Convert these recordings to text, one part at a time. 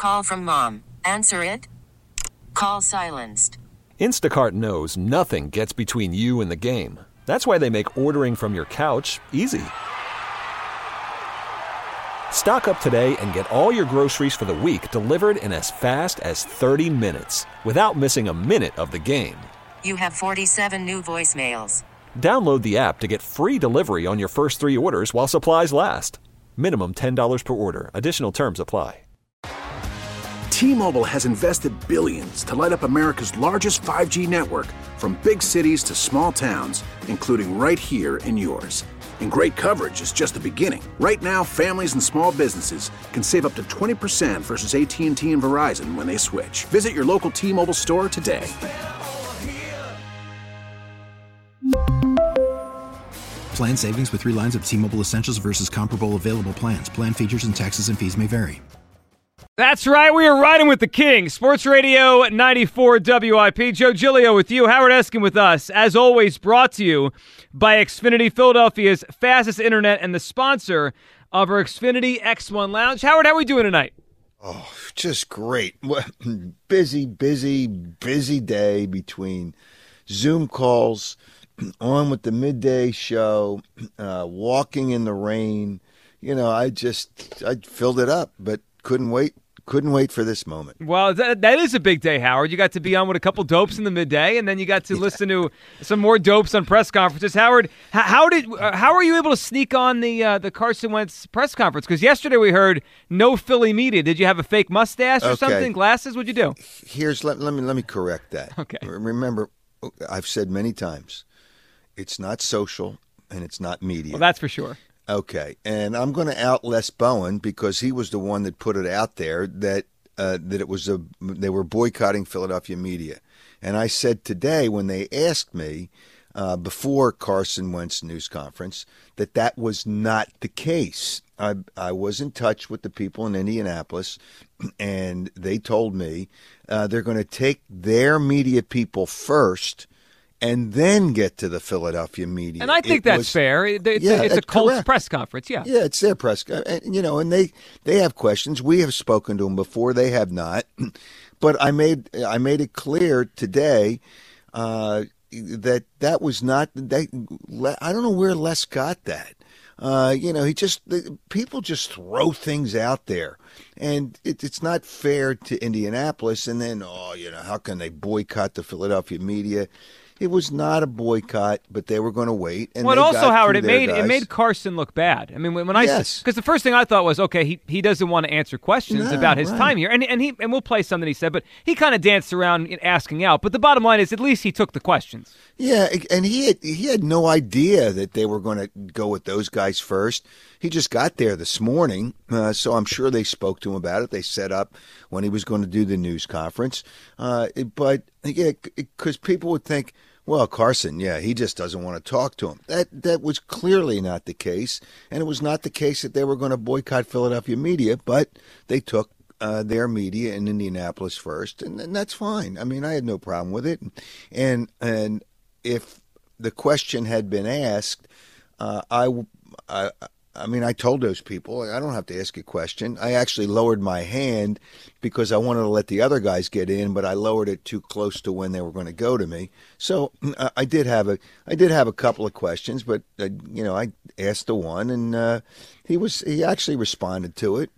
Call from mom. Answer it. Call silenced. Instacart knows nothing gets between you and the game. That's why they make ordering from your couch easy. Stock up today and get all your groceries for the week delivered in as fast as 30 minutes without missing a minute of the game. You have 47 new voicemails. Download the app to get free delivery on your first 3 orders while supplies last. Minimum $10 per order. Additional terms apply. T-Mobile has invested billions to light up America's largest 5G network, from big cities to small towns, including right here in yours. And great coverage is just the beginning. Right now, families and small businesses can save up to 20% versus AT&T and Verizon when they switch. Visit your local T-Mobile store today. Plan savings with 3 lines of T-Mobile Essentials versus comparable available plans. Plan features and taxes and fees may vary. That's right. We are riding with the king. Sports Radio 94 WIP. Joe Giglio with you. Howard Eskin with us. As always, brought to you by Xfinity, Philadelphia's fastest internet and the sponsor of our Xfinity X1 Lounge. Howard, how are we doing tonight? Oh, just great. Busy day between Zoom calls, on with the midday show, walking in the rain. You know, I filled it up, but couldn't wait for this moment. Well, that is a big day, Howard. You got to be on with a couple dopes in the midday, and then you got to listen to some more dopes on press conferences. Howard, how are you able to sneak on the Carson Wentz press conference? Because yesterday we heard no Philly media. Did you have a fake mustache or something? Glasses? What'd you do? Let me correct that. Okay. Remember, I've said many times, it's not social and it's not media. Well, that's for sure. Okay, and I'm going to out Les Bowen because he was the one that put it out there that they were boycotting Philadelphia media. And I said today when they asked me before Carson Wentz news conference that was not the case. I was in touch with the people in Indianapolis, and they told me they're going to take their media people first and then get to the Philadelphia media. And I think that's fair. It's a Colts press conference, yeah. Yeah, it's their press conference. And they have questions. We have spoken to them before. They have not. But I made it clear today that was not – I don't know where Les got that. People just throw things out there. And it's not fair to Indianapolis. And then, how can they boycott the Philadelphia media? It was not a boycott, but they were going to wait. And well, also, Howard, it made Carson look bad. I mean, because the first thing I thought was, okay, he doesn't want to answer questions about his time here, and we'll play something he said, but he kind of danced around asking out. But the bottom line is, at least he took the questions. Yeah, and he had no idea that they were going to go with those guys first. He just got there this morning, so I'm sure they spoke to him about it. They set up when he was going to do the news conference, but because people would think, well, Carson, he just doesn't want to talk to him. That was clearly not the case, and it was not the case that they were going to boycott Philadelphia media, but they took their media in Indianapolis first, and that's fine. I mean, I had no problem with it, and if the question had been asked, I told those people, I don't have to ask a question. I actually lowered my hand because I wanted to let the other guys get in, but I lowered it too close to when they were going to go to me. So I did have a couple of questions, but I asked the one, and he actually responded to it.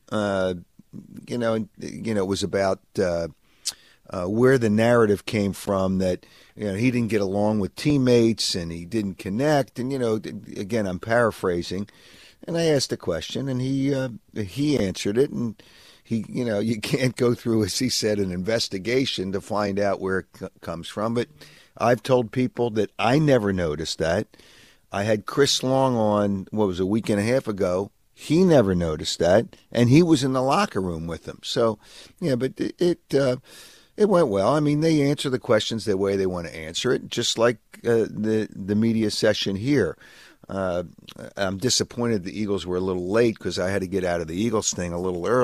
It was about where the narrative came from that he didn't get along with teammates and he didn't connect, and again, I'm paraphrasing. And I asked a question, and he answered it, and you can't go through, as he said, an investigation to find out where it comes from. But I've told people that I never noticed that. I had Chris Long on, a week and a half ago. He never noticed that, and he was in the locker room with them. So, but it went well. I mean, they answer the questions the way they want to answer it, just like the media session here. I'm disappointed the Eagles were a little late because I had to get out of the Eagles thing a little early.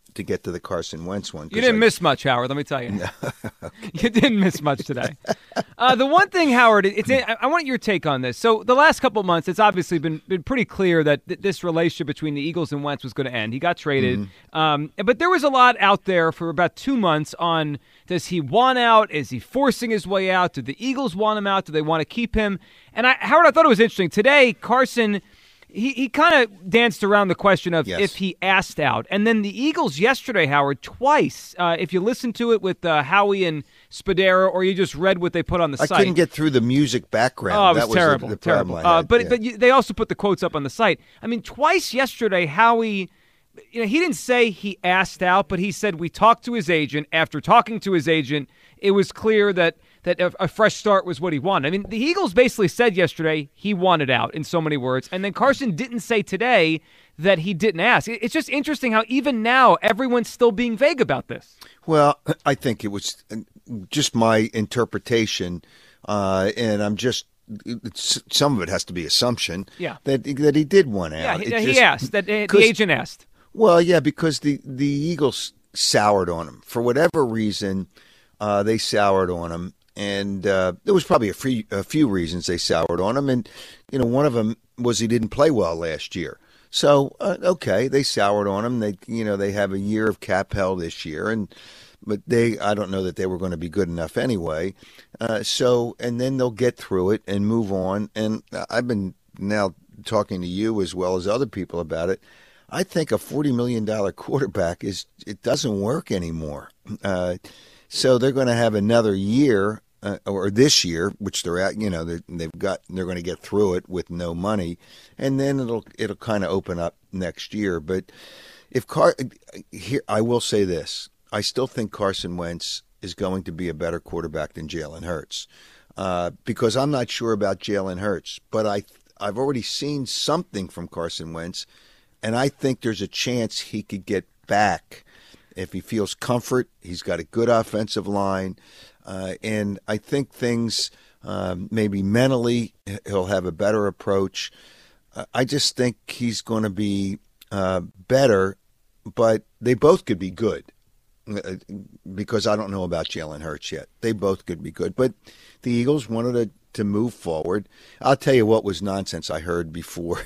to get to the Carson Wentz one. You didn't miss much, Howard, let me tell you. You didn't miss much today. The one thing, Howard, I want your take on this. So the last couple of months, it's obviously been pretty clear that this relationship between the Eagles and Wentz was going to end. He got traded. But there was a lot out there for about 2 months on, does he want out? Is he forcing his way out? Did the Eagles want him out? Do they want to keep him? And Howard, I thought it was interesting. Today, Carson, he kind of danced around the question of if he asked out. And then the Eagles yesterday, Howard, twice, if you listen to it with Howie and Spadera, or you just read what they put on the site. I couldn't get through the music background. Oh, it was that terrible. Was the terrible. problem I had. But they also put the quotes up on the site. I mean, twice yesterday, Howie, he didn't say he asked out, but he said we talked to his agent. After talking to his agent, it was clear that a fresh start was what he wanted. I mean, the Eagles basically said yesterday he wanted out in so many words, and then Carson didn't say today that he didn't ask. It's just interesting how even now everyone's still being vague about this. Well, I think it was just my interpretation, and I'm just some of it has to be assumption. That he did want out. Yeah, he asked. That the agent asked. Well, yeah, because the Eagles soured on him for whatever reason. They soured on him. And there was probably a few reasons they soured on him. And, one of them was he didn't play well last year. So, okay, they soured on him. They have a year of cap hell this year. But I don't know that they were going to be good enough anyway. And then they'll get through it and move on. And I've been now talking to you as well as other people about it. I think a $40 million quarterback it doesn't work anymore. So they're going to have another year, or this year, which they're at. They're going to get through it with no money, and then it'll kind of open up next year. But here, I will say this: I still think Carson Wentz is going to be a better quarterback than Jalen Hurts, because I'm not sure about Jalen Hurts, but I've already seen something from Carson Wentz, and I think there's a chance he could get back. If he feels comfort, he's got a good offensive line, and I think things maybe mentally he'll have a better approach. I just think he's going to be better, but they both could be good because I don't know about Jalen Hurts yet. They both could be good, but the Eagles wanted to move forward. I'll tell you what was nonsense I heard before.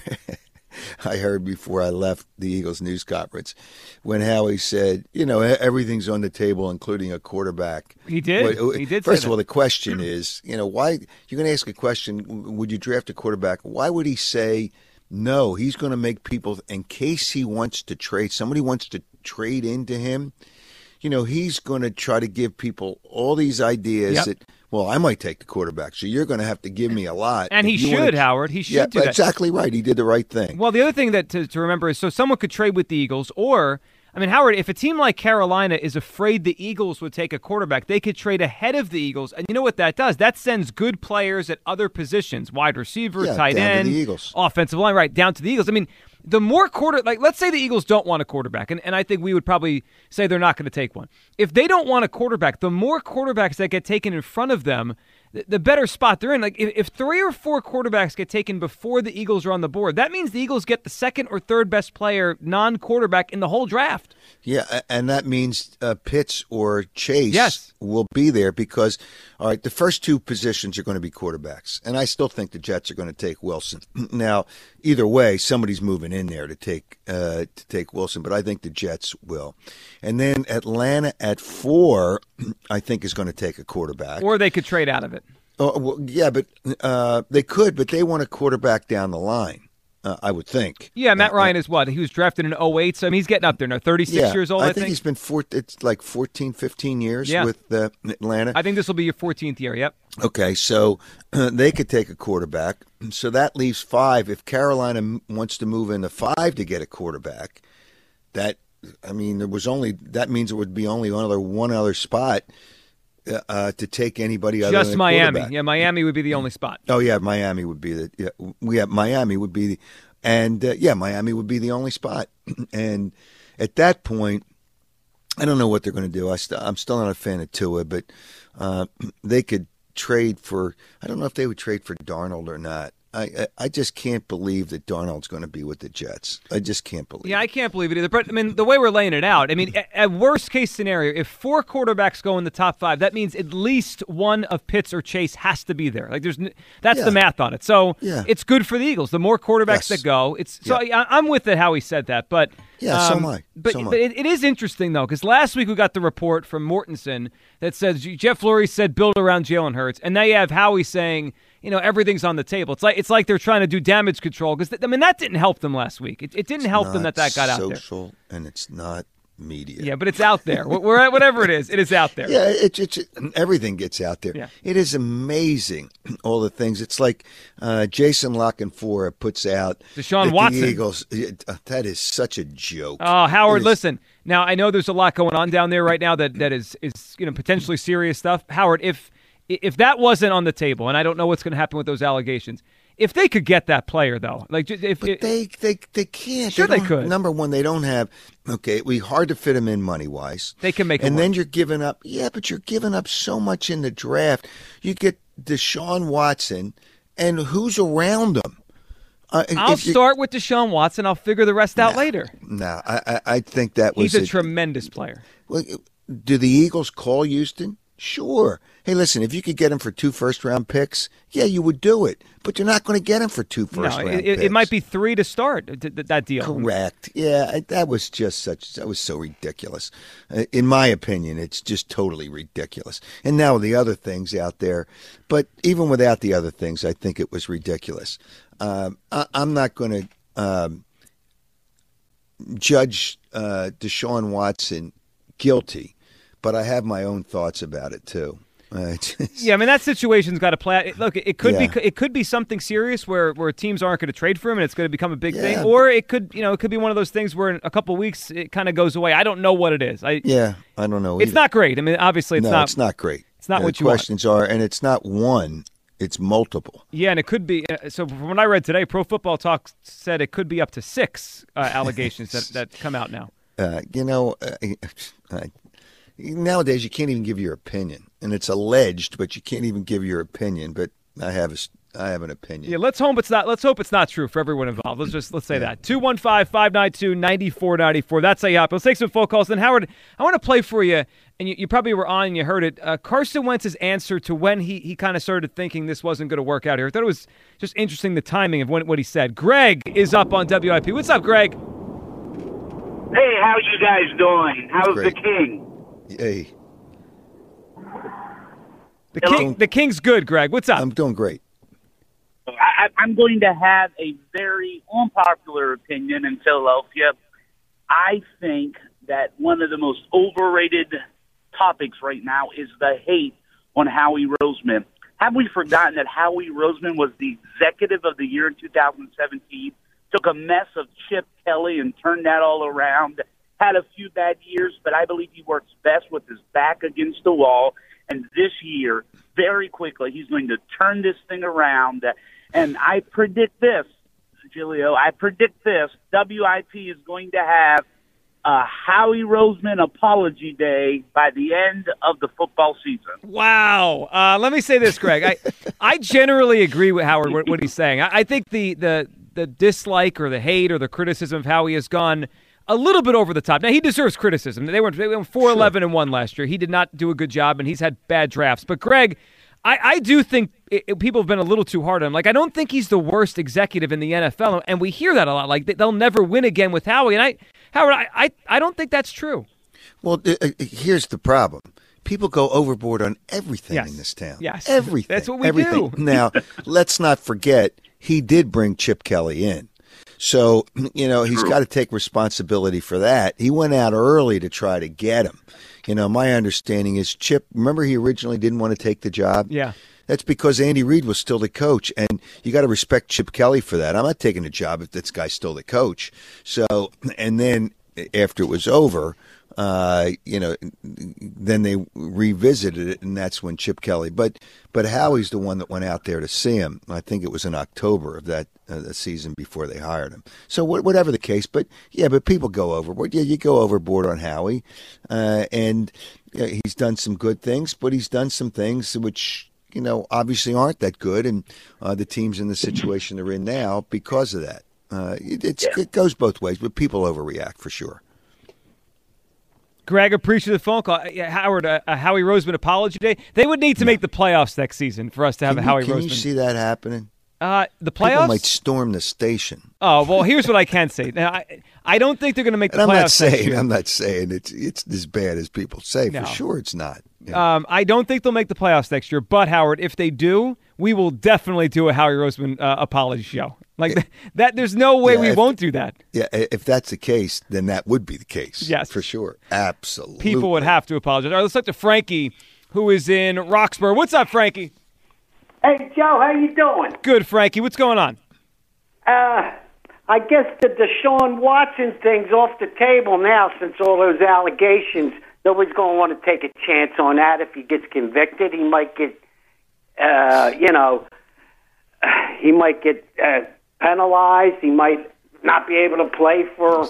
I left the Eagles news conference when Howie said, everything's on the table, including a quarterback. He did. He did. First of all, the question is, why you're going to ask a question? Would you draft a quarterback? Why would he say no? He's going to make people, in case he wants to trade, somebody wants to trade into him. He's going to try to give people all these ideas that. Well, I might take the quarterback, so you're going to have to give me a lot. And he should, Howard. He should do that. Exactly right. He did the right thing. Well, the other thing that to remember is, so someone could trade with the Eagles, or, Howard, if a team like Carolina is afraid the Eagles would take a quarterback, they could trade ahead of the Eagles. And you know what that does? That sends good players at other positions, wide receiver, tight end, the Eagles. Offensive line, right, down to the Eagles. The more let's say the Eagles don't want a quarterback, and I think we would probably say they're not going to take one. If they don't want a quarterback, the more quarterbacks that get taken in front of them, the better spot they're in. Like if 3 or 4 quarterbacks get taken before the Eagles are on the board, that means the Eagles get the second or third best player, non-quarterback, in the whole draft. Yeah, and that means Pitts or Chase will be there because, all right, the first 2 positions are going to be quarterbacks, and I still think the Jets are going to take Wilson. Now, either way, somebody's moving in there to take Wilson, but I think the Jets will. And then Atlanta at 4, I think, is going to take a quarterback. Or they could trade out of it. Oh, well, yeah, but they could, but they want a quarterback down the line. I would think. Yeah, Matt Ryan is what? He was drafted in 08, so he's getting up there now, 36 years old, I think. He's been it's like 14, 15 years with Atlanta. I think this will be your 14th year, yep. Okay, so they could take a quarterback. So that leaves 5. If Carolina wants to move into 5 to get a quarterback, that means it would be only one other spot to take anybody other than Miami. Quarterback. Yeah, Miami would be the only spot. Oh yeah, Miami would be Miami would be Miami would be the only spot. And at that point, I don't know what they're going to do. I'm still not a fan of Tua, but they could trade for. I don't know if they would trade for Darnold or not. I just can't believe that Darnold's going to be with the Jets. I just can't believe. Yeah, I can't believe it either. But I mean, the way we're laying it out, I mean, at worst case scenario, if 4 quarterbacks go in the top 5, that means at least one of Pitts or Chase has to be there. Like that's the math on it. So it's good for the Eagles. The more quarterbacks that go, I'm with it how he said that. But so am I. But it is interesting though, because last week we got the report from Mortensen that says Jeff Lurie said build around Jalen Hurts, and now you have Howie saying, everything's on the table. It's like they're trying to do damage control because that didn't help them last week. It didn't help them that got out there. Social, and it's not media. Yeah, but it's out there. Whatever it is out there. Yeah, it's everything gets out there. Yeah. It is amazing, all the things. It's like Jason Lockenfora puts out Deshaun Watson. The Eagles. That is such a joke. Oh, Howard, listen. Now I know there's a lot going on down there right now that is potentially serious stuff. Howard, if that wasn't on the table, and I don't know what's going to happen with those allegations, if they could get that player though, they can't. Sure, they could. Number one, they don't have. Okay, it'd be hard to fit them in money wise. They can make it and work. Then you're giving up. Yeah, but you're giving up so much in the draft. You get Deshaun Watson, and who's around him? I'll start with Deshaun Watson. I'll figure the rest out later. No, I think that was. He's a tremendous player. Well, do the Eagles call Houston? Sure. Hey, listen, if you could get him for 2 first-round picks, yeah, you would do it. But you're not going to get him for 2 first-round picks. It might be 3 to start that deal. Correct. Yeah, that was so ridiculous. In my opinion, it's just totally ridiculous. And now the other things out there, but even without the other things, I think it was ridiculous. I'm not going to judge Deshaun Watson guilty, but I have my own thoughts about it too. Yeah, I mean that situation's got to play out. Look, it could be something serious where teams aren't going to trade for him and it's going to become a big thing, or it could be one of those things where in a couple of weeks it kind of goes away. I don't know what it is. I don't know. It's not great. I mean, obviously it's not. It's not great. It's not what you want. Questions are, and it's not one. It's multiple. Yeah, and it could be. So from what I read today, Pro Football Talk said it could be up to 6 allegations that come out now. Nowadays, you can't even give your opinion, and it's alleged, but you can't even give your opinion. But I have an opinion. Yeah, let's hope it's not true for everyone involved. Let's say that. 215-592-9494. That's how you happen. Let's take some phone calls. Then Howard, I want to play for you, and you probably were on and you heard it. Carson Wentz's answer to when he kind of started thinking this wasn't going to work out here. I thought it was just interesting the timing of what he said. Greg is up on WIP. What's up, Greg? Hey, how you guys doing? How's the King? Hey. The King's good, Greg. What's up? I'm doing great. I'm going to have a very unpopular opinion in Philadelphia. I think that one of the most overrated topics right now is the hate on Howie Roseman. Have we forgotten that Howie Roseman was the executive of the year in 2017, took a mess of Chip Kelly and turned that all around, had a few bad years, but I believe he works best with his back against the wall. And this year, very quickly, he's going to turn this thing around. And I predict this, Giglio, WIP is going to have a Howie Roseman apology day by the end of the football season. Wow. Let me say this, Greg. I generally agree with Howard, what he's saying. I think the dislike or the hate or the criticism of Howie has gone a little bit over the top. Now, he deserves criticism. They went 4-11-1 last year. He did not do a good job, and he's had bad drafts. But, Greg, I do think people have been a little too hard on him. Like, I don't think he's the worst executive in the NFL, and we hear that a lot. Like, they'll never win again with Howie. And Howard, I don't think that's true. Well, here's the problem. People go overboard on everything in this town. Yes. Everything. That's what we do. Now, let's not forget, he did bring Chip Kelly in. So, he's got to take responsibility for that. He went out early to try to get him. My understanding is Chip, remember he originally didn't want to take the job? Yeah. That's because Andy Reid was still the coach, and you got to respect Chip Kelly for that. I'm not taking the job if this guy's still the coach. So, and then after it was over, then they revisited it, and that's when Chip Kelly. But Howie's the one that went out there to see him. I think it was in October of that the season before they hired him. So whatever the case, but people go overboard. Yeah, you go overboard on Howie, and he's done some good things, but he's done some things which obviously aren't that good, and the team's in the situation they're in now because of that. It goes both ways, but people overreact for sure. Greg, appreciate the phone call. Howard, a Howie Roseman apology day. They would need to make the playoffs next season for us to have a Howie Roseman. Can you see that happening? The playoffs? People might storm the station. Oh, well, here's what I can say. Now, I don't think they're going to make the playoffs next year. I'm not saying it's as bad as people say. No. For sure it's not. Yeah. I don't think they'll make the playoffs next year. But, Howard, if they do, we will definitely do a Howie Roseman apology show. That. There's no way we won't do that. Yeah, if that's the case, then that would be the case. Yes. For sure. Absolutely. People would have to apologize. All right, let's talk to Frankie, who is in Roxborough. What's up, Frankie? Hey, Joe, how you doing? Good, Frankie. What's going on? I guess the Deshaun Watson thing's off the table now since all those allegations. Nobody's going to want to take a chance on that. If he gets convicted, he might get, penalized. He might not be able to play for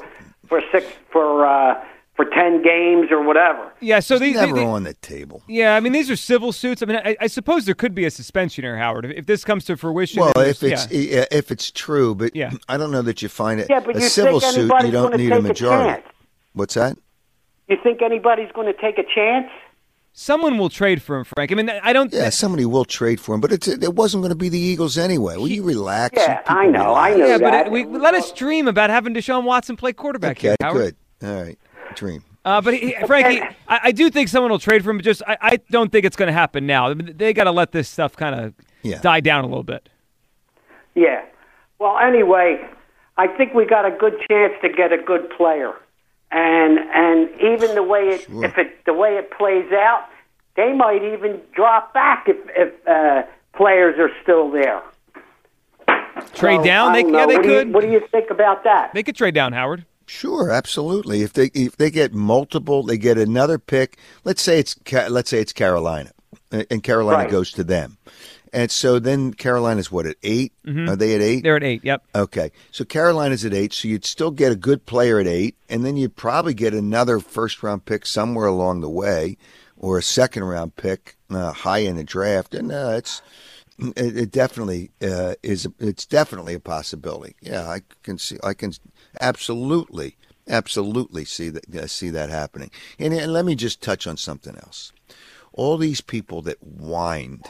10 games or whatever. Yeah, so these never on the table. Yeah, I mean, these are civil suits. I mean, I suppose there could be a suspension here, Howard, if this comes to fruition. Well, if it's true, but I don't know that you find it. Yeah, but a civil suit, you don't need a majority. What's that? You think anybody's going to take a chance? Someone will trade for him, Frank. I mean, I don't. Yeah, somebody will trade for him, but it wasn't going to be the Eagles anyway. Will you relax? Yeah, I know. Yeah, that. But let us dream about having Deshaun Watson play quarterback here, Howard. Good. All right, dream. But Frankie, I do think someone will trade for him. But just I don't think it's going to happen now. I mean, they got to let this stuff kind of die down a little bit. Yeah. Well, anyway, I think we got a good chance to get a good player, and even the way the way it plays out, they might even drop back if players are still there. Trade down? They could. What do you think about that? They could trade down, Howard. Sure, absolutely. If they get multiple, they get another pick. Let's say it's Carolina, and Carolina goes to them, and so then Carolina's what, at 8? Mm-hmm. Are they at 8? They're at 8. Yep. Okay, so Carolina's at 8. So you'd still get a good player at 8, and then you'd probably get another first-round pick somewhere along the way, or a second-round pick high in the draft, and it definitely is. It's definitely a possibility. Yeah, I can absolutely see that happening. And let me just touch on something else. All these people that whined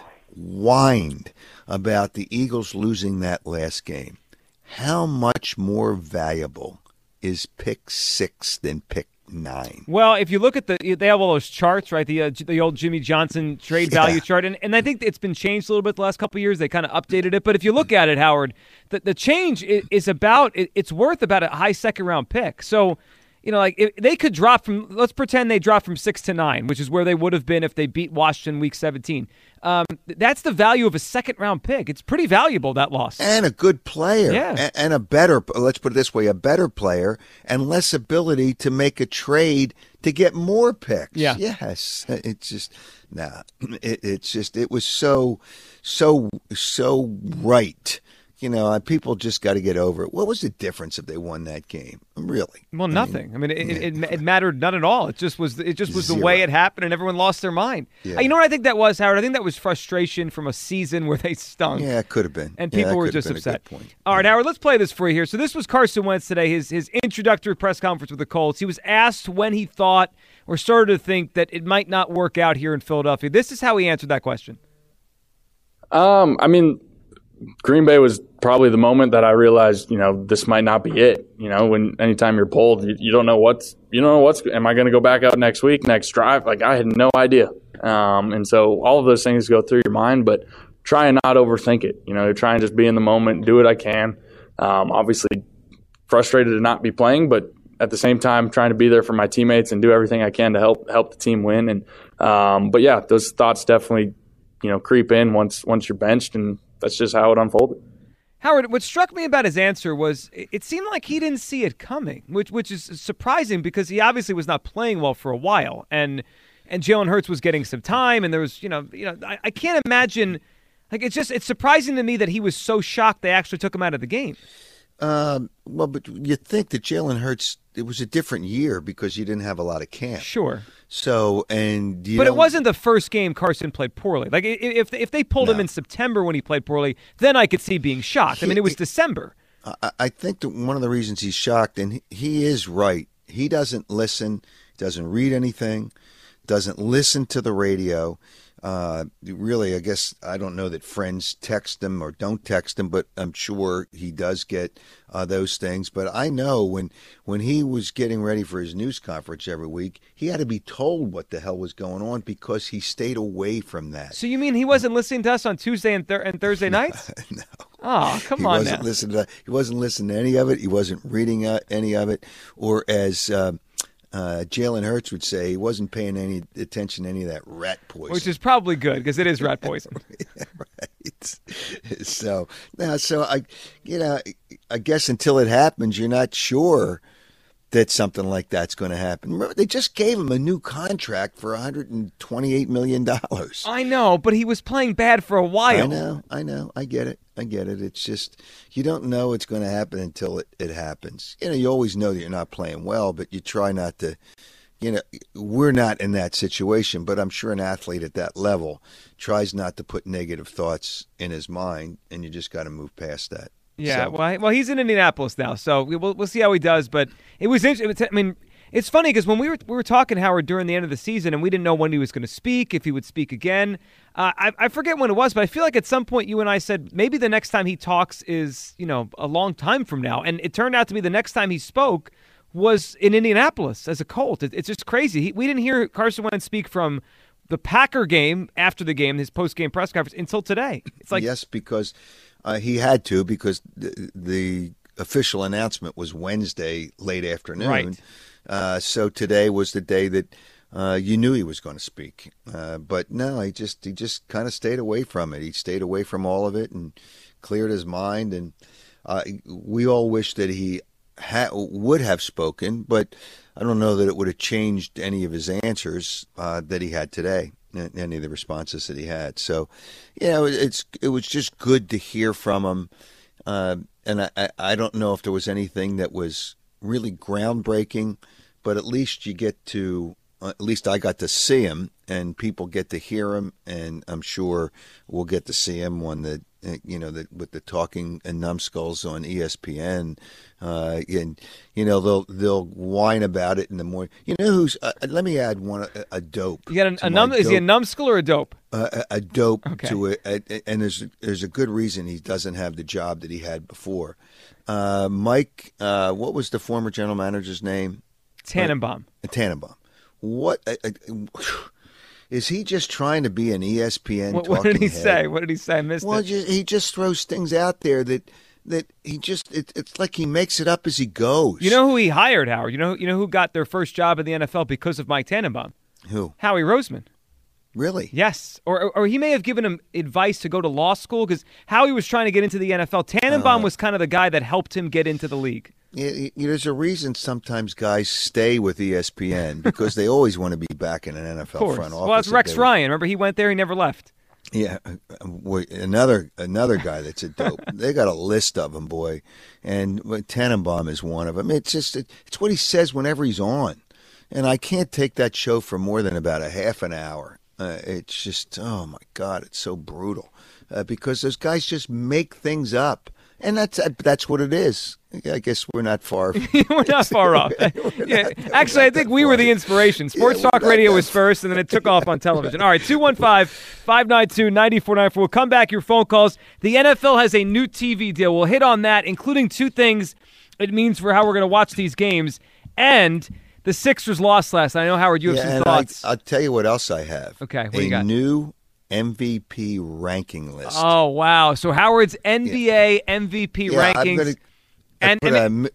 about the Eagles losing that last game. How much more valuable is pick 6 than pick 9? Well, if you look at they have all those charts, right? The old Jimmy Johnson trade value chart, and I think it's been changed a little bit the last couple of years. They kind of updated it, but if you look at it, Howard, the change is about it's worth about a high second round pick. So, if they could drop from, let's pretend they drop from 6 to 9, which is where they would have been if they beat Washington Week 17. That's the value of a second round pick. It's pretty valuable, that loss. And a good player. Yeah. And a better, let's put it this way, a better player and less ability to make a trade to get more picks. Yeah. Yes. It's just, it was so right. People just got to get over it. What was the difference if they won that game? Really? Well, nothing. I mean, it mattered none at all. It just was the way it happened, and everyone lost their mind. Yeah. You know what I think that was, Howard? I think that was frustration from a season where they stunk. Yeah, it could have been. And people were just upset. All right, Howard, let's play this for you here. So this was Carson Wentz today, his introductory press conference with the Colts. He was asked when he thought or started to think that it might not work out here in Philadelphia. This is how he answered that question. I mean, Green Bay was probably the moment that I realized, this might not be it. When anytime you're pulled, you don't know what's, am I going to go back out next week, next drive? Like, I had no idea. And so all of those things go through your mind, but try and not overthink it. Try and just be in the moment, do what I can. Obviously frustrated to not be playing, but at the same time, trying to be there for my teammates and do everything I can to help the team win. And, but yeah, those thoughts definitely, creep in once you're benched, and that's just how it unfolded. Howard, what struck me about his answer was it seemed like he didn't see it coming, which is surprising because he obviously was not playing well for a while, and Jalen Hurts was getting some time, and there was, I can't imagine, it's surprising to me that he was so shocked they actually took him out of the game. Well, but you think that Jalen Hurts, it was a different year because you didn't have a lot of camp. Sure. So, and but it wasn't the first game Carson played poorly. Like if they pulled him in September when he played poorly, then I could see being shocked. I mean, it was December. I think that one of the reasons he's shocked, and he is right, he doesn't listen, doesn't read anything, doesn't listen to the radio. Really, I guess I don't know that friends text him or don't text him, but I'm sure he does get those things. But I know when he was getting ready for his news conference every week, he had to be told what the hell was going on because he stayed away from that. So you mean he wasn't listening to us on Tuesday and Thursday nights? No. Oh, come on now. He wasn't listening to any of it. He wasn't reading any of it. Or as Jalen Hurts would say, he wasn't paying any attention to any of that rat poison. Which is probably good because it is rat poison. Yeah, right. So I guess until it happens, you're not sure that something like that's going to happen. Remember, they just gave him a new contract for $128 million. I know, but he was playing bad for a while. I know. I get it. It's just, you don't know it's going to happen until it happens. You always know that you're not playing well, but you try not to, we're not in that situation, but I'm sure an athlete at that level tries not to put negative thoughts in his mind, and you just got to move past that. Yeah, well, he's in Indianapolis now, so we'll see how he does. But it was interesting. I mean, it's funny because when we were talking, Howard, during the end of the season, and we didn't know when he was going to speak, if he would speak again. I forget when it was, but I feel like at some point you and I said maybe the next time he talks is a long time from now, and it turned out to be the next time he spoke was in Indianapolis as a Colt. It's just crazy. We didn't hear Carson Wentz speak from the Packer game after the game, his post-game press conference, until today. It's like yes, because. He had to because the official announcement was Wednesday late afternoon. Right. So today was the day that you knew he was going to speak. But no, he just kind of stayed away from it. He stayed away from all of it and cleared his mind. And we all wish that he would have spoken, but I don't know that it would have changed any of his answers that he had today. Any of the responses that he had. So, it was just good to hear from him. And I don't know if there was anything that was really groundbreaking, but at least at least I got to see him, and people get to hear him, and I'm sure we'll get to see him on the with the talking and numbskulls on ESPN, and they'll whine about it in the morning. Who's? Let me add one a dope. You got is he a numbskull or a dope? A dope okay. to it, and there's a good reason he doesn't have the job that he had before. Mike, what was the former general manager's name? Tannenbaum. Tannenbaum. What? Is he just trying to be an ESPN talking What did he head? say? What did he say? I missed it. He just throws things out there that he just it's like he makes it up as he goes. You know who he hired, Howard? You know who got their first job in the NFL because of Mike Tannenbaum? Who? Howie Roseman. Really? Yes. Or he may have given him advice to go to law school because Howie was trying to get into the NFL. Tannenbaum was kind of the guy that helped him get into the league. There's a reason sometimes guys stay with ESPN because they always want to be back in an NFL front office. Well, it's Rex Ryan. Remember, he went there, he never left. Yeah, another guy that's a dope. They got a list of them, boy, and Tannenbaum is one of them. It's what he says whenever he's on, and I can't take that show for more than about a half an hour. It's just, oh my God, it's so brutal because those guys just make things up. And that's what it is. I guess we're not far. We're not far off. Actually, I think we were the inspiration. Sports Talk Radio was first, and then it took off on television. All right, 215-592-9494. We'll come back, your phone calls. The NFL has a new TV deal. We'll hit on that, including two things it means for how we're going to watch these games. And the Sixers lost last night. I know, Howard, you have some thoughts. I'll tell you what else I have. Okay, what do you got? A new MVP ranking list. Oh, wow. So Howard's NBA MVP rankings. I'm going to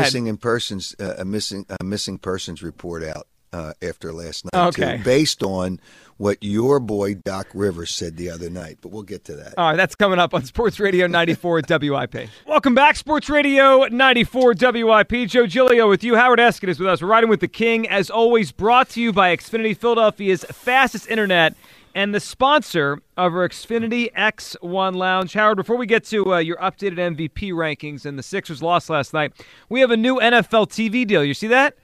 put a missing persons report out after last night, too, based on what your boy Doc Rivers said the other night. But we'll get to that. All right, that's coming up on Sports Radio 94 WIP. Welcome back, Sports Radio 94 WIP. Joe Giglio with you. Howard Eskin is with us. We're riding with the King, as always, brought to you by Xfinity, Philadelphia's fastest internet, and the sponsor of our Xfinity X1 Lounge. Howard, before we get to your updated MVP rankings and the Sixers lost last night, we have a new NFL TV deal. You see that?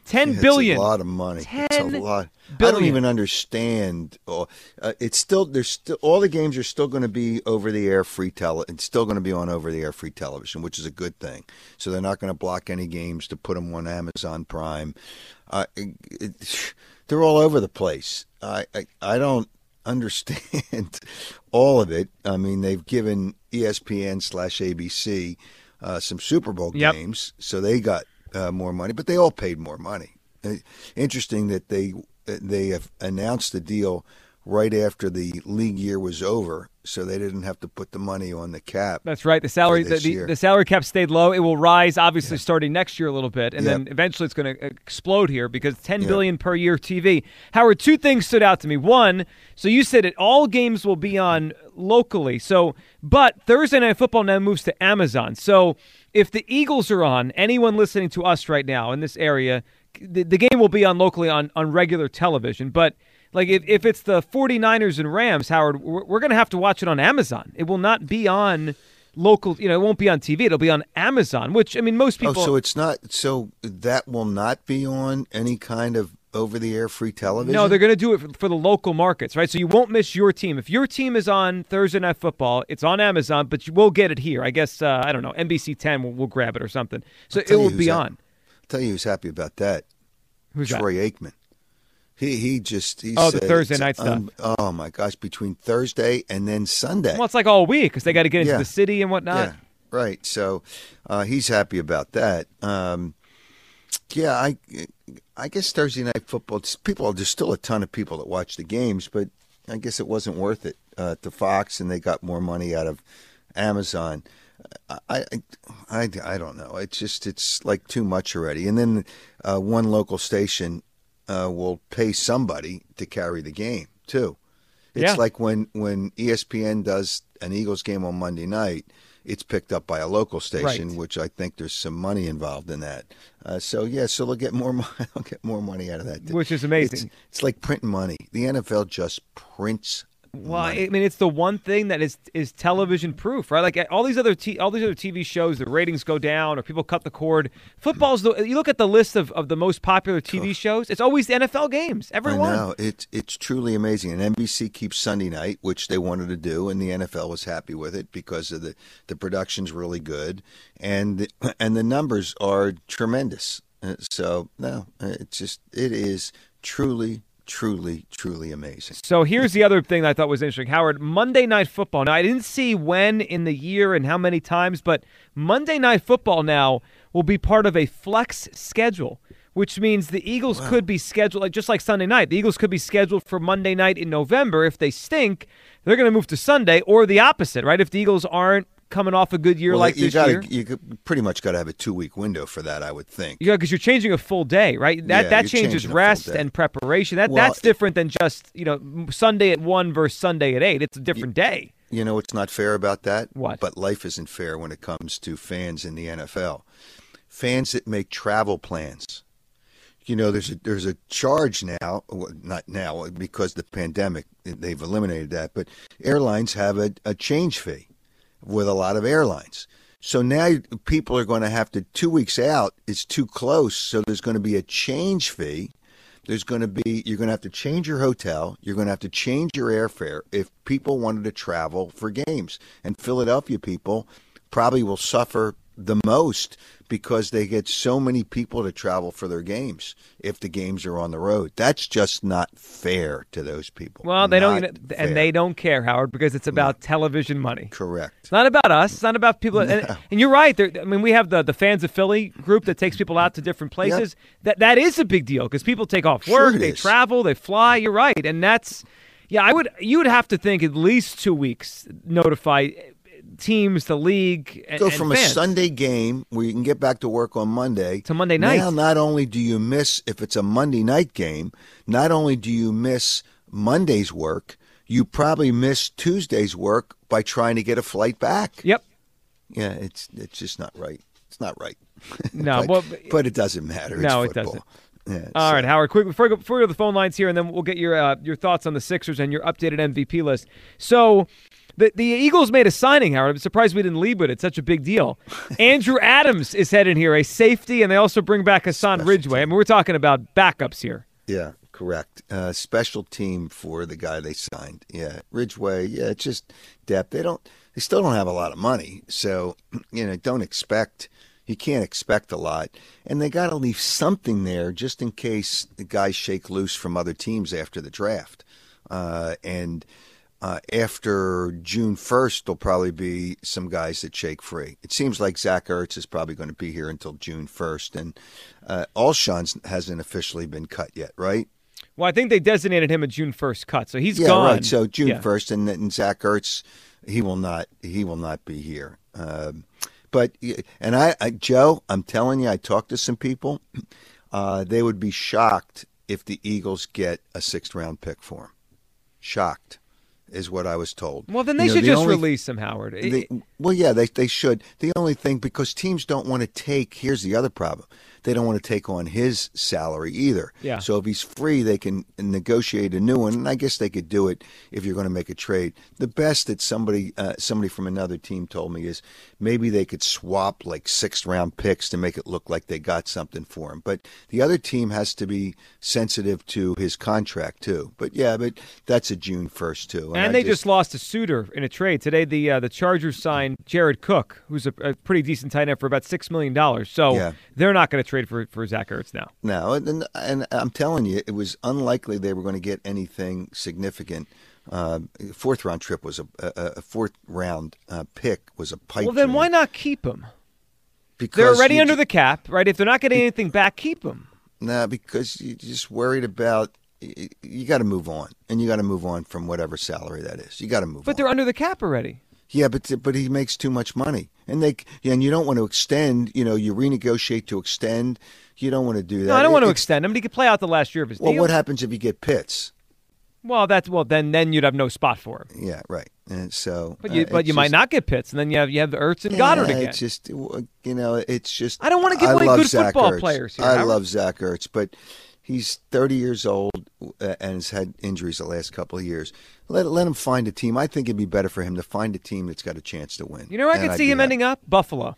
$10 billion. It's a lot of money. It's a lot. Billion. I don't even understand. It's still all the games are still going to be over the air free It's still going to be on over the air free television, which is a good thing. So they're not going to block any games to put them on Amazon Prime. They're all over the place. I don't understand all of it. I mean, they've given ESPN/ABC some Super Bowl games, so they got more money, but they all paid more money. Interesting that they have announced the deal right after the league year was over, so they didn't have to put the money on the cap. That's right. The salary the salary cap stayed low. It will rise, obviously, starting next year a little bit, and then eventually it's going to explode here because $10 billion per year TV. Howard, two things stood out to me. One, so you said it all games will be on locally. But Thursday Night Football now moves to Amazon. So if the Eagles are on, anyone listening to us right now in this area, the game will be on locally on regular television. But like if it's the 49ers and Rams, Howard, we're going to have to watch it on Amazon. It will not be on local, it won't be on TV. It'll be on Amazon, which, I mean, most people. Oh, so it's not, so that will not be on any kind of over-the-air free television? No, they're going to do it for the local markets, right? So you won't miss your team. If your team is on Thursday Night Football, it's on Amazon, but you will get it here. I guess, I don't know, NBC 10 will grab it or something. So it will be on. I'll tell you who's happy about that. Who's Troy that? Aikman. He said the Thursday night stuff. Oh my gosh, between Thursday and then Sunday. Well, it's like all week because they got to get into the city and whatnot. Yeah, right. So he's happy about that. I guess Thursday Night Football. There's still a ton of people that watch the games, but I guess it wasn't worth it to Fox, and they got more money out of Amazon. I don't know. It's like too much already. And then one local station will pay somebody to carry the game too. It's like when ESPN does an Eagles game on Monday night, it's picked up by a local station, which I think there's some money involved in that. So they'll get more money. I'll get more money out of that, which is amazing. It's like printing money. The NFL just prints. Well, I mean, it's the one thing that is television proof, right? Like all these other TV shows, the ratings go down or people cut the cord. Football's you look at the list of the most popular TV shows, it's always the NFL games. Everyone. I know. It's truly amazing. And NBC keeps Sunday night, which they wanted to do, and the NFL was happy with it because of the production's really good, and the numbers are tremendous. So no, it is truly amazing. So here's the other thing that I thought was interesting, Howard. Monday Night Football. Now, I didn't see when in the year and how many times, but Monday Night Football now will be part of a flex schedule, which means the Eagles could be scheduled, just like Sunday night. The Eagles could be scheduled for Monday night in November. If they stink, they're going to move to Sunday, or the opposite, right? If the Eagles aren't coming off a good year this year. You pretty much got to have a 2-week window for that, I would think. Yeah, because you're changing a full day, right? That changes rest and preparation. That's different than just, Sunday at 1 versus Sunday at 8. It's a different day. You know what's not fair about that? What? But life isn't fair when it comes to fans in the NFL. Fans that make travel plans. There's a charge now, not now because of the pandemic, they've eliminated that, but airlines have a change fee with a lot of airlines. So now people are going to have to, 2 weeks out, it's too close, so there's going to be a change fee. You're going to have to change your hotel. You're going to have to change your airfare if people wanted to travel for games. And Philadelphia people probably will suffer the most because they get so many people to travel for their games if the games are on the road. That's just not fair to those people. Well, they don't care, Howard, because it's about television money. Correct. It's not about us. It's not about people. No. And you're right. We have the Fans of Philly group that takes people out to different places. Yep. That is a big deal because people take off work, they travel, they fly. You're right, and that's you would have to think at least 2 weeks notify teams, the league, and go from fans. A Sunday game where you can get back to work on Monday to Monday night. Now, not only do you miss, if it's a Monday night game, not only do you miss Monday's work, you probably miss Tuesday's work by trying to get a flight back. Yep. Yeah, it's just not right. It's not right. No, but it doesn't matter. No, it's it doesn't. Yeah, all right, Howard, quick before we go to the phone lines here, and then we'll get your thoughts on the Sixers and your updated MVP list. So The Eagles made a signing, Howard. I'm surprised we didn't lead with it. It's such a big deal. Andrew Adams is headed here, a safety, and they also bring back Hassan Ridgeway. I mean, we're talking about backups here. Yeah, correct. Special team for the guy they signed. Yeah, Ridgeway. Yeah, it's just depth. They still don't have a lot of money, so you can't expect a lot, and they got to leave something there just in case the guys shake loose from other teams after the draft. After June 1st, there'll probably be some guys that shake free. It seems like Zach Ertz is probably going to be here until June 1st, and Alshon hasn't officially been cut yet, right? Well, I think they designated him a June 1st cut, so he's gone. Yeah, right. So June 1st, and Zach Ertz, he will not be here. Joe, I'm telling you, I talked to some people. They would be shocked if the Eagles get a 6th-round pick for him. Shocked is what I was told. Well, then they should just release him, Howard. They should. The only thing, because teams don't want to take, here's the other problem. They don't want to take on his salary either. Yeah. So if he's free, they can negotiate a new one, and I guess they could do it if you're going to make a trade. The best that somebody from another team told me is maybe they could swap like 6th-round picks to make it look like they got something for him. But the other team has to be sensitive to his contract too. But that's a June 1st too. And they just lost a suitor in a trade today. The Chargers signed Jared Cook, who's a pretty decent tight end for about $6 million. So they're not going to trade for Zach Ertz now. No, and I'm telling you, it was unlikely they were going to get anything significant. 4th-round trip was a 4th-round pick was a pipe. Well, then dream. why not keep him? Because they're already under the cap, right? If they're not getting anything back, keep him. No, because you're just worried about. You got to move on, and you got to move on from whatever salary that is. You got to move on. But they're under the cap already. Yeah, but he makes too much money, and you don't want to extend. You renegotiate to extend. You don't want to do that. No, I don't want to extend him. But he could play out the last year of his deal. Well, what happens if you get Pitts? Well, then you'd have no spot for him. Yeah, right. And so, but you might not get Pitts, and then you have Ertz and Goddard again. It's just it's just. I don't want to give away good football players here. I love Zach Ertz, but he's 30 years old and has had injuries the last couple of years. Let him find a team. I think it'd be better for him to find a team that's got a chance to win. You know where I could see him ending up? Buffalo.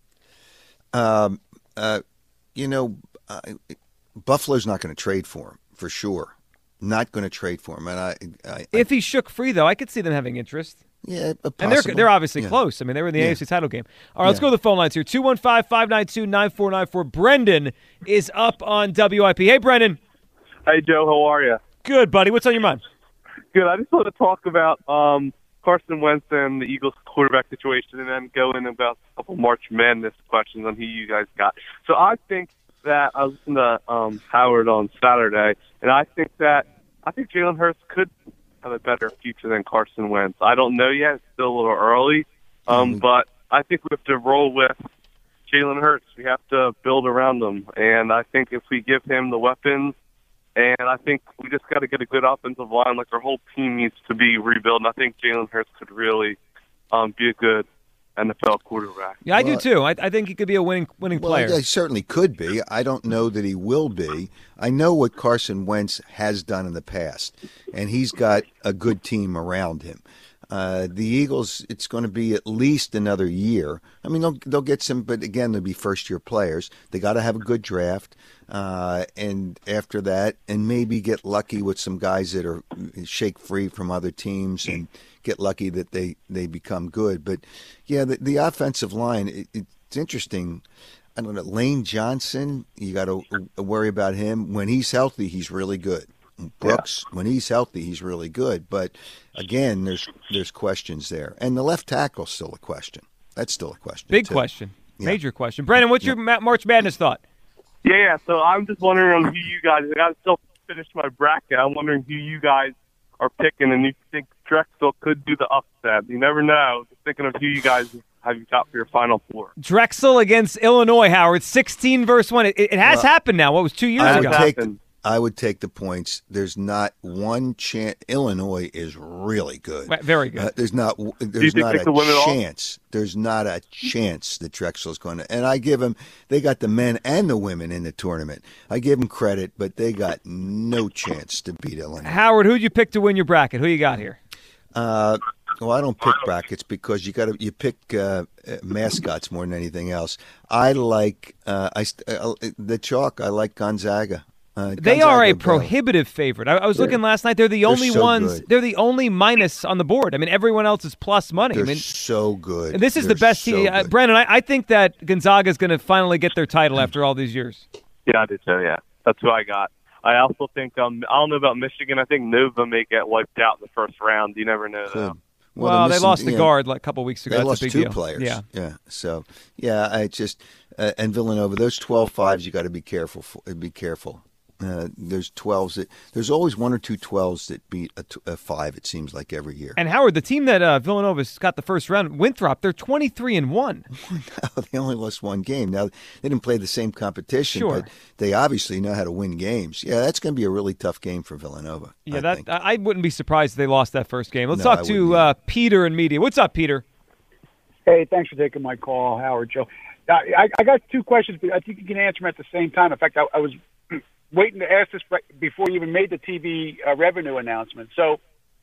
Buffalo's not going to trade for him, for sure. Not going to trade for him. And if he shook free, though, I could see them having interest. Yeah, and they're obviously close. I mean, they were in the AFC title game. All right, let's go to the phone lines here. 215-592-9494. Brendan is up on WIP. Hey, Brendan. Hey, Joe. How are you? Good, buddy. What's on your mind? Good. I just want to talk about Carson Wentz and the Eagles quarterback situation, and then go in about a couple March Madness questions on who you guys got. So I think that I listened to Howard on Saturday, and I think Jalen Hurts could have a better future than Carson Wentz. I don't know yet; it's still a little early, but I think we have to roll with Jalen Hurts. We have to build around him, and I think if we give him the weapons, and I think we just got to get a good offensive line. Like our whole team needs to be rebuilt, and I think Jalen Hurts could really be a good NFL quarterback. Yeah, I do too. I think he could be a winning player. He certainly could be. I don't know that he will be. I know what Carson Wentz has done in the past, and he's got a good team around him. The Eagles, it's going to be at least another year. I mean, they'll get some, but again, they'll be first-year players. They got to have a good draft, and after that, and maybe get lucky with some guys that are shake free from other teams and get lucky that they become good. But yeah, the offensive line, it's interesting. I don't know, Lane Johnson, you got to worry about him. When he's healthy, he's really good. Brooks, when he's healthy, he's really good. But again, there's questions there, and the left tackle's still a question. That's still a question. Big question, major question. Brandon, what's your March Madness thought? Yeah. So I'm just wondering on who you guys. I got to still finish my bracket. I'm wondering who you guys are picking, and you think Drexel could do the upset. You never know. Just thinking of who you guys have you got for your Final Four. Drexel against Illinois, Howard, 16-1. It has happened now. What was 2 years ago? I would take the points. There's not one chance. Illinois is really good. Very good. There's not a chance. There's not a chance that Drexel's going to. And I give them. They got the men and the women in the tournament. I give them credit, but they got no chance to beat Illinois. Howard, who'd you pick to win your bracket? Who you got here? Well, I don't pick brackets because you pick mascots more than anything else. I like the chalk. I like Gonzaga. They are a prohibitive favorite. I was looking last night. They're the only ones. Good. They're the only minus on the board. I mean, everyone else is plus money. They're so good. And this is the best team. Brandon, I think that Gonzaga is going to finally get their title after all these years. Yeah, I do too. Yeah, that's who I got. I also think I don't know about Michigan. I think Nova may get wiped out in the first round. You never know though. Well, they lost the guard like a couple weeks ago. They That's lost a big two deal. players. Yeah. So I just and Villanova. Those 12-5s you got to be careful. Be careful. There's 12s there's always one or two 12s that beat a 5. It seems like every year. And Howard, the team that Villanova's got the first round, Winthrop, they're 23-1. No, they only lost one game. Now they didn't play the same competition, sure, but they obviously know how to win games. Yeah, that's going to be a really tough game for Villanova. Yeah, I wouldn't be surprised if they lost that first game. Let's talk to Peter in media. What's up, Peter? Hey, thanks for taking my call, Howard. Joe, I got two questions, but I think you can answer them at the same time. In fact, I was waiting to ask this before you even made the TV revenue announcement. So,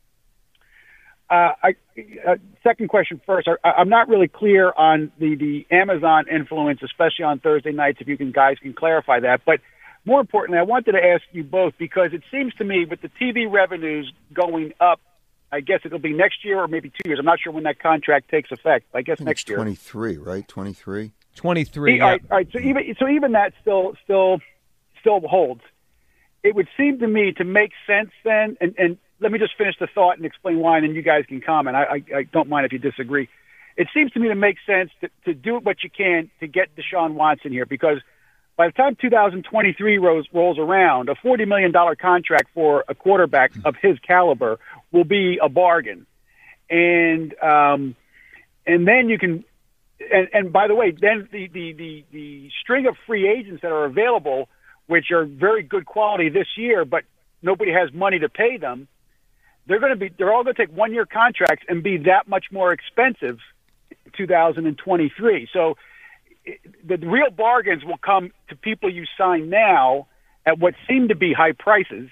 second question first. I'm not really clear on the Amazon influence, especially on Thursday nights, if you guys can clarify that. But more importantly, I wanted to ask you both, because it seems to me with the TV revenues going up, I guess it'll be next year or maybe 2 years. I'm not sure when that contract takes effect. I guess next year. 23, right? 23? 23, yeah. All right. So even that still holds. It would seem to me to make sense then, and let me just finish the thought and explain why, and then you guys can comment. I don't mind if you disagree. It seems to me to make sense to do what you can to get Deshaun Watson here, because by the time 2023 rolls around, a $40 million contract for a quarterback of his caliber will be a bargain. And then you can, and by the way, then the string of free agents that are available, which are very good quality this year, but nobody has money to pay them, they're all going to take 1-year contracts and be that much more expensive in 2023. So the real bargains will come to people you sign now at what seem to be high prices.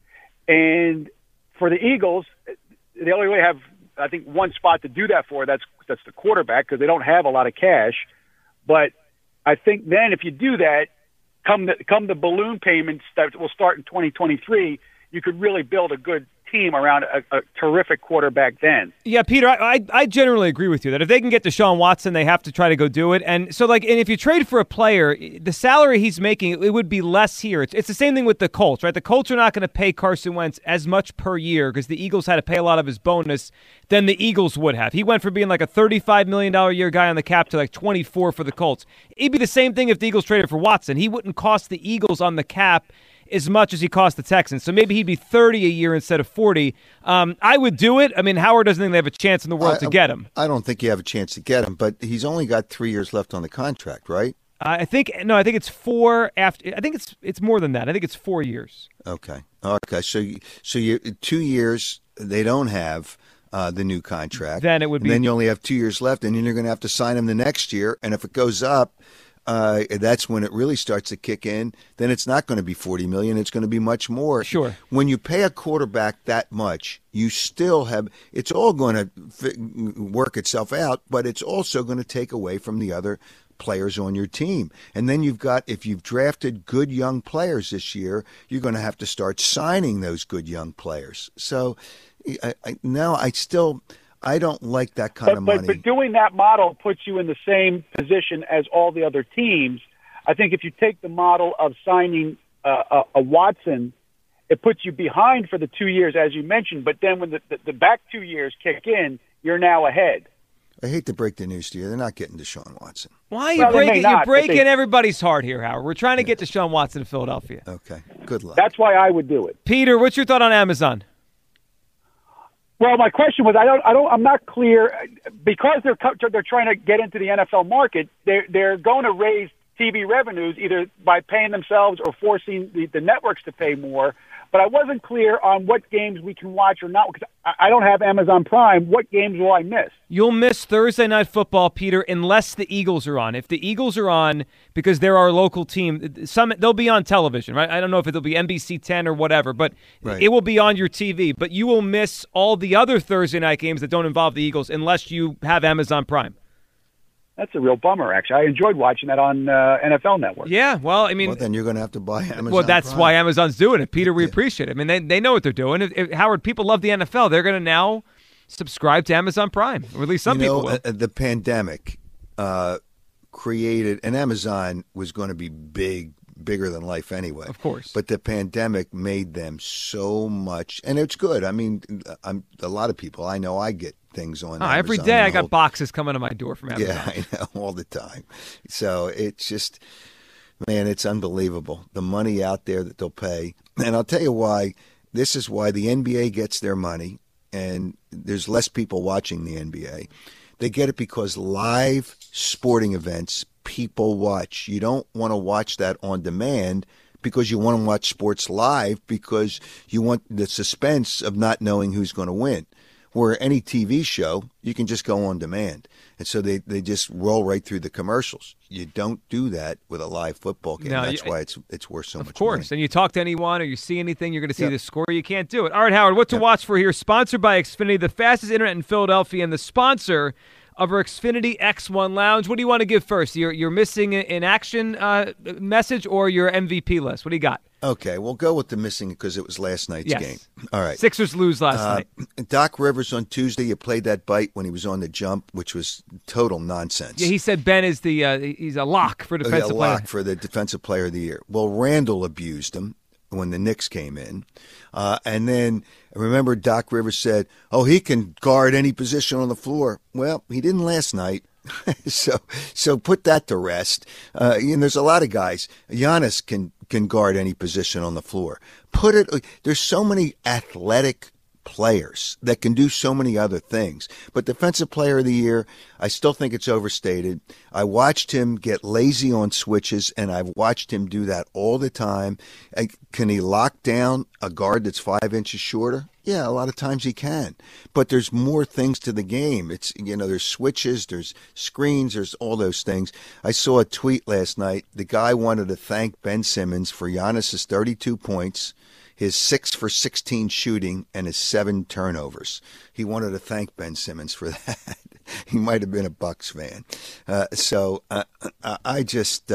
And for the Eagles, they only really have, I think, one spot to do that for. That's the quarterback, because they don't have a lot of cash. But I think then if you do that, come the balloon payments that will start in 2023, you could really build a good team around a terrific quarterback then. Yeah, Peter, I generally agree with you that if they can get Deshaun Watson, they have to try to go do it. And so, and if you trade for a player, the salary he's making, it would be less here. It's the same thing with the Colts, right? The Colts are not going to pay Carson Wentz as much per year because the Eagles had to pay a lot of his bonus than the Eagles would have. He went from being like a $35 million a year guy on the cap to like 24 for the Colts. It'd be the same thing if the Eagles traded for Watson. He wouldn't cost the Eagles on the cap as much as he cost the Texans. So maybe he'd be 30 a year instead of 40. I would do it. I mean, Howard doesn't think they have a chance in the world to get him. I don't think you have a chance to get him, but he's only got 3 years left on the contract, right? I think it's 4 after. I think it's more than that. I think it's 4 years. Okay. So you 2 years they don't have the new contract. Then it would be. Then you only have 2 years left, and then you're going to have to sign him the next year. And if it goes up, that's when it really starts to kick in. Then it's not going to be $40 million. It's going to be much more. Sure. When you pay a quarterback that much, you still have. It's all going to work itself out, but it's also going to take away from the other players on your team. And then if you've drafted good young players this year, you're going to have to start signing those good young players. So I don't like that kind of money. But doing that model puts you in the same position as all the other teams. I think if you take the model of signing a Watson, it puts you behind for the 2 years, as you mentioned. But then when the back 2 years kick in, you're now ahead. I hate to break the news to you. They're not getting Deshaun Watson. Why are you breaking everybody's heart here, Howard? We're trying to get Deshaun Watson to Philadelphia. Okay, good luck. That's why I would do it. Peter, what's your thought on Amazon? Well, my question was, I'm not clear, because they're trying to get into the NFL market. They're going to raise TV revenues either by paying themselves or forcing the networks to pay more. But I wasn't clear on what games we can watch or not, because I don't have Amazon Prime. What games will I miss? You'll miss Thursday Night Football, Peter, unless the Eagles are on. If the Eagles are on, because they're our local team, they'll be on television, right? I don't know if it'll be NBC 10 or whatever, but Right. it will be on your TV. But you will miss all the other Thursday night games that don't involve the Eagles unless you have Amazon Prime. That's a real bummer, actually. I enjoyed watching that on NFL Network. Yeah, well, I mean... Well, then you're going to have to buy Amazon Well, that's Prime. why Amazon's doing it. Peter, we appreciate it. I mean, they know what they're doing. Howard, people love the NFL. They're going to now subscribe to Amazon Prime, or at least some people will. The pandemic created, and Amazon was going to be bigger than life anyway. Of course. But the pandemic made them so much, and it's good. I mean, a lot of people, I know I get things on Amazon. Every day I got boxes coming to my door from Amazon. Yeah, I know, all the time. So it's just, man, it's unbelievable. The money out there that they'll pay. And I'll tell you why. This is why the NBA gets their money, and there's less people watching the NBA. They get it because live sporting events, people watch. You don't want to watch that on demand because you want to watch sports live because you want the suspense of not knowing who's going to win. Where any TV show, you can just go on demand. And so they just roll right through the commercials. You don't do that with a live football game. No, That's why it's worth so much money. Of course. And you talk to anyone or you see anything, you're going to see the score. You can't do it. All right, Howard, what to watch for here? Sponsored by Xfinity, the fastest internet in Philadelphia, and the sponsor of our Xfinity X1 Lounge. What do you want to give first? You're missing an action message or your MVP list? What do you got? Okay, we'll go with the missing because it was last night's game. All right. Sixers lose last night. Doc Rivers on Tuesday, you played that bite when he was on the jump, which was total nonsense. Yeah, he said Ben is he's a lock for defensive player. A lock for the defensive player of the year. Well, Randall abused him when the Knicks came in. And then, remember, Doc Rivers said, he can guard any position on the floor. Well, he didn't last night. So put that to rest. There's a lot of guys. Giannis can guard any position on the floor. There's so many athletic players that can do so many other things. But Defensive Player of the Year, I still think it's overstated. I watched him get lazy on switches, and I've watched him do that all the time. Can he lock down a guard that's 5 inches shorter? Yeah, a lot of times he can. But there's more things to the game. It's there's switches, there's screens, there's all those things. I saw a tweet last night. The guy wanted to thank Ben Simmons for Giannis's 32 points, his 6 for 16 shooting, and his 7 turnovers. He wanted to thank Ben Simmons for that. He might have been a Bucks fan. I just,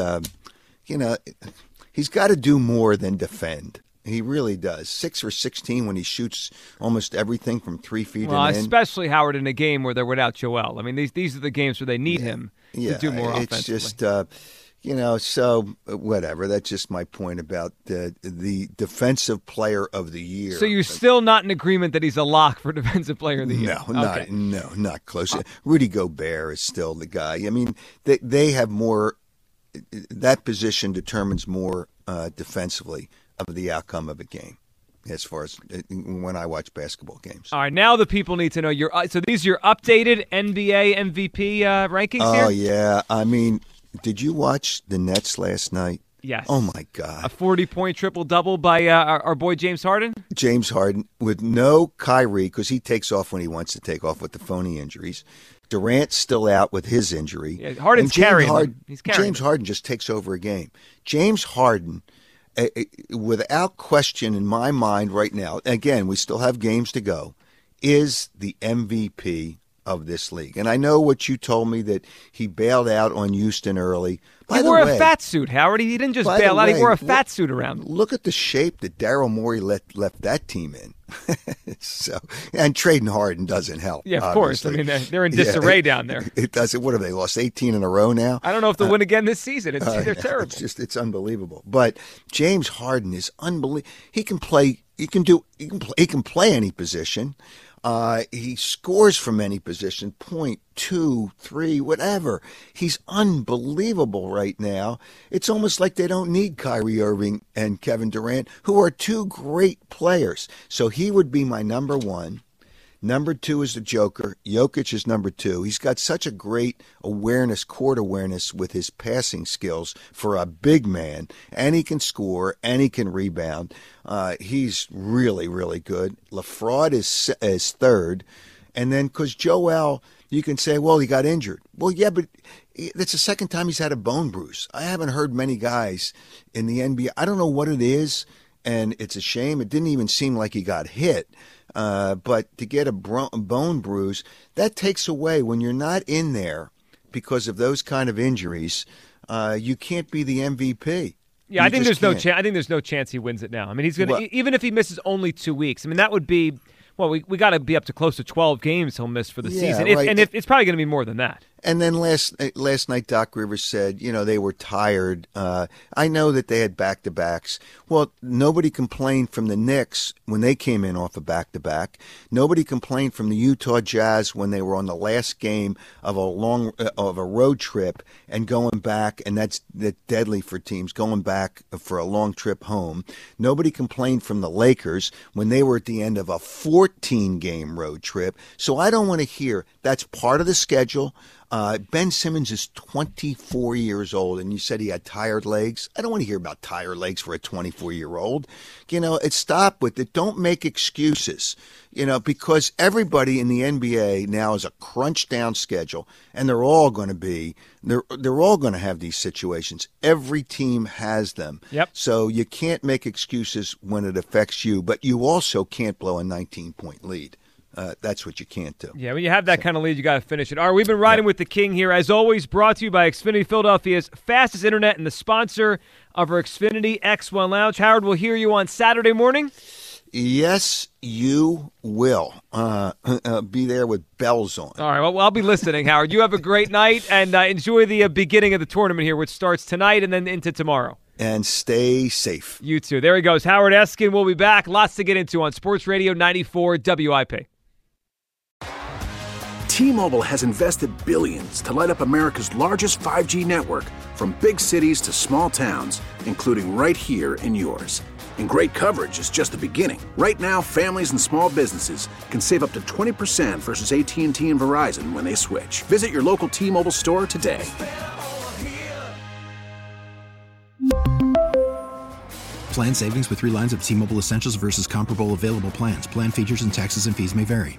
he's got to do more than defend. He really does. 6 for 16 when he shoots almost everything from 3 feet and in. Especially, Howard, in a game where they're without Joel. I mean, these are the games where they need him to do more offensively. It's just, so whatever. That's just my point about the Defensive Player of the Year. So you're still not in agreement that he's a lock for Defensive Player of the Year? No, not close. Rudy Gobert is still the guy. I mean, they have more. That position determines more defensively of the outcome of a game, as far as when I watch basketball games. All right, now the people need to know so these are your updated NBA MVP rankings here? Oh, yeah. I mean, did you watch the Nets last night? Yes. Oh, my God. A 40-point triple-double by our boy James Harden? James Harden with no Kyrie, because he takes off when he wants to take off with the phony injuries. Durant's still out with his injury. Yeah, Harden's carrying him. He's carrying James Harden just takes over a game. James Harden, without question in my mind right now, again, we still have games to go, is the MVP of this league. And I know what you told me, that he bailed out on Houston early. He wore a fat suit, Howard. He didn't just bail out. He wore a fat suit around. Look at the shape that Daryl Morey left that team in. And trading Harden doesn't help. Yeah, of obviously. course. I mean, they're in disarray down there. It doesn't. What have they lost? 18 in a row now? I don't know if they'll win again this season. They're terrible. It's unbelievable. But James Harden is unbelievable. He can play. He can play any position. He scores from any position, point, 2, 3, whatever. He's unbelievable right now. It's almost like they don't need Kyrie Irving and Kevin Durant, who are two great players. So he would be my number one. Number 2 is the Joker. Jokic is number 2. He's got such a great awareness, court awareness with his passing skills for a big man, and he can score, and he can rebound. He's really, really good. LaFraud is third. And then because Joel, you can say, well, he got injured. Well, yeah, but it's the second time he's had a bone bruise. I haven't heard many guys in the NBA. I don't know what it is, and it's a shame. It didn't even seem like he got hit. But to get a bone bruise, that takes away when you're not in there because of those kind of injuries. You can't be the MVP. Yeah, I think there's no chance. I think there's no chance he wins it now. I mean, he's gonna even if he misses only 2 weeks. I mean, that would be. Well, we got to be up to close to 12 games he'll miss for the season. Right. And it's probably going to be more than that. And then last night, Doc Rivers said, they were tired. I know that they had back-to-backs. Well, nobody complained from the Knicks when they came in off a back-to-back. Nobody complained from the Utah Jazz when they were on the last game of a road trip and going back, and that's deadly for teams, going back for a long trip home. Nobody complained from the Lakers when they were at the end of a 14-game road trip. So I don't want to hear that's part of the schedule. Ben Simmons is 24 years old, and you said he had tired legs. I don't want to hear about tired legs for a 24-year-old. Stop with it. Don't make excuses, because everybody in the NBA now is a crunch down schedule, and they're all going to have these situations. Every team has them. Yep. So you can't make excuses when it affects you, but you also can't blow a 19-point lead. That's what you can't do. Yeah, when you have that kind of lead, you got to finish it. All right, we've been riding with the King here, as always, brought to you by Xfinity Philadelphia's fastest internet and the sponsor of our Xfinity X1 Lounge. Howard, we'll hear you on Saturday morning. Yes, you will. Be there with bells on. All right, well, I'll be listening, Howard. You have a great night, and enjoy the beginning of the tournament here, which starts tonight and then into tomorrow. And stay safe. You too. There he goes. Howard Eskin will be back. Lots to get into on Sports Radio 94 WIP. T-Mobile has invested billions to light up America's largest 5G network, from big cities to small towns, including right here in yours. And great coverage is just the beginning. Right now, families and small businesses can save up to 20% versus AT&T and Verizon when they switch. Visit your local T-Mobile store today. Plan savings with 3 lines of T-Mobile Essentials versus comparable available plans. Plan features and taxes and fees may vary.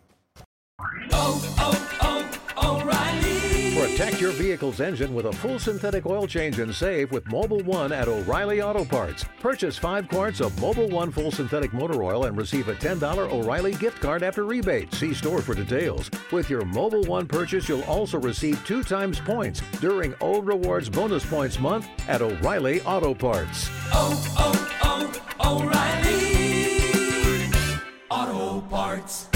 Protect your vehicle's engine with a full synthetic oil change and save with Mobil 1 at O'Reilly Auto Parts. Purchase 5 quarts of Mobil 1 full synthetic motor oil and receive a $10 O'Reilly gift card after rebate. See store for details. With your Mobil 1 purchase, you'll also receive 2 times points during O Rewards Bonus Points Month at O'Reilly Auto Parts. O'Reilly Auto Parts.